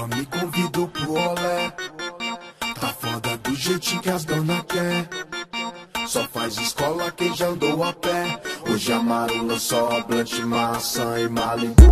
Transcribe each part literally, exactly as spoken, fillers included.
rua me convidou pro olé. Tá foda do jeitinho que as dona quer. Só faz escola quem já andou a pé. Hoje a marula só blunt, maçã e Malibu.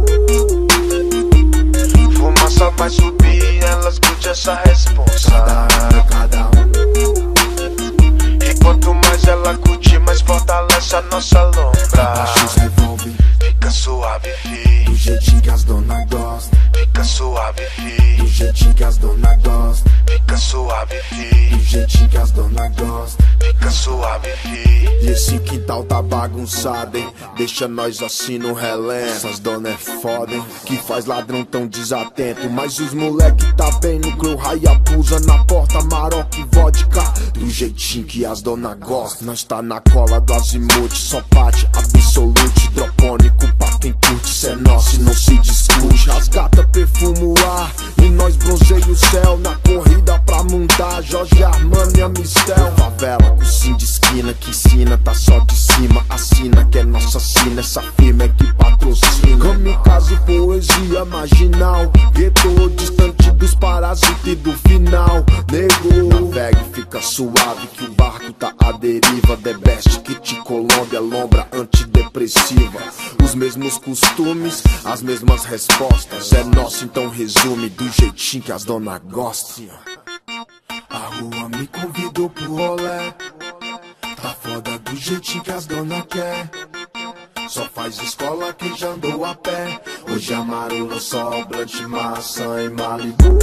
Fumaça vai subir, elas curtem essa responsa. Cada hora, cada um. E quanto mais ela curte, mais fortalece a nossa lombra. Abaixa os revólver, fica suave, fi. do jeitinho que as dona gosta. Fica suave, fi. Do jeitinho que as dona gosta. Fica suave, fi. Do jeitinho que as dona gosta. Fica suave, fi. E esse quintal tá bagunçado, hein? Deixa nós assim no relento. Essas dona é foda, hein? Que faz ladrão tão desatento. Mas os moleque tá bem no crew, Hayabusa na porta, Maroc e vodka. Do jeitinho que as dona gostam. Nós tá na cola do azimuth, só parte absolute. Hidropônico pra quem curte, cê é nosso e não se discute. As gata perfuma o ar e nós bronzeia o céu. Na corrida pra montar, Jorge Armani e Amistel. Favela com sim de esquina que ensina, tá só de cima. Assina que é nossa sina, essa firma é que patrocina. Kamikaze, poesia marginal. Gueto distante dos parasitas e do final. Nego, navegue, fica suave que o barco tá à deriva. The best kit Colômbia, lombra antidepressiva. Os mesmos costumes, as mesmas respostas. É nosso, então resume do jeitinho que as dona gostam. A rua me convidou pro rolê. Tá foda do jeitinho que as dona quer. Só faz escola quem já andou a pé. Hoje a marula só blunt, maçã e Malibu.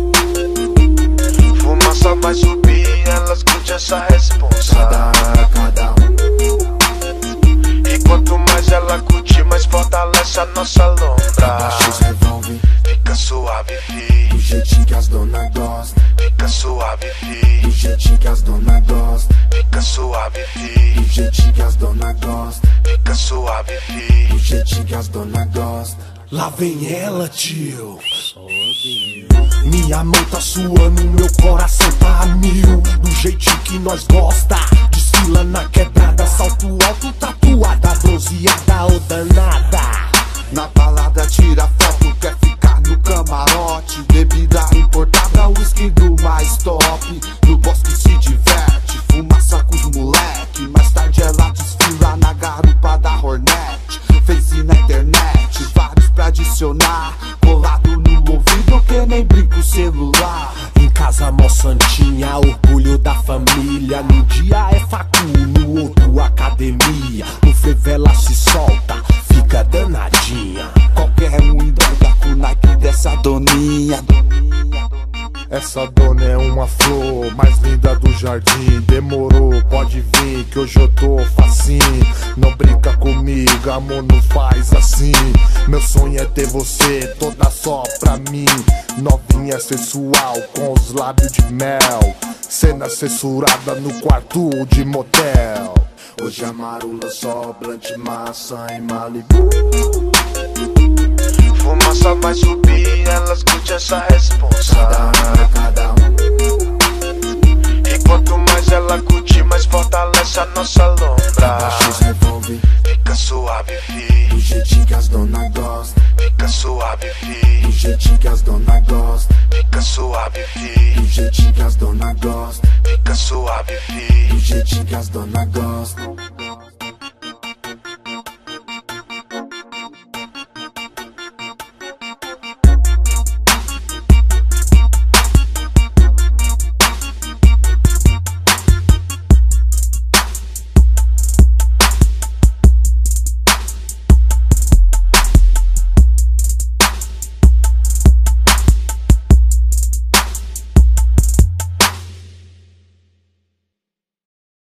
Fumaça vai subir, elas curtem essa responsa. Cada hora, cada um. E quanto mais ela curte, mais fortalece a nossa lombra. Abaixa os revólver, fica suave, fi. do jeitinho que as dona gosta. Fica suave, fi. Do jeitinho que as dona gosta. Fica suave, fi. Do jeitinho que as dona gosta. Fica suave, fi. Do jeitinho que as dona gosta. Lá vem ela, tio. Minha mão tá suando, meu coração tá a mil. Do jeitinho que nós gosta. Desfila na quebrada, salto alto, tatuada, bronzeada ou danada. Na balada tira foto, quer ficar no camarote. Bebida importada, whisky do mais top. No bosque se diverte, fumaça com os moleque. Mais tarde ela desfila na garupa da Hornet. Face na internet, vários pra adicionar. Colado no ouvido que nem brinco celular. Em casa mó santinha, orgulho da família. No dia é facu, no outro academia. No favela se solta, fica danadinha. Qualquer um embrega com o Nike dessa doninha. Essa dona é uma flor, mais linda do jardim. Demorou, pode vir que hoje eu tô facinho. Não brinca comigo, amor, não faz assim. Meu sonho é ter você toda só pra mim. Novinha sensual com os lábios de mel. Cena censurada no quarto de motel. Hoje a marula só blunt, maçã e Malibu. Fumaça vai subir, elas curtem essa responsa. Cada hora, cada um. E quanto mais ela curte, mais fortalece a nossa lombra. Abaixa os revólver, fica suave, fi. do jeitinho que as dona gosta. Fica suave, fi. Do jeitinho que as dona gosta. Fica suave, fi. Do jeitinho que as dona gosta. Fica suave, fi. Do jeitinho que as dona gosta.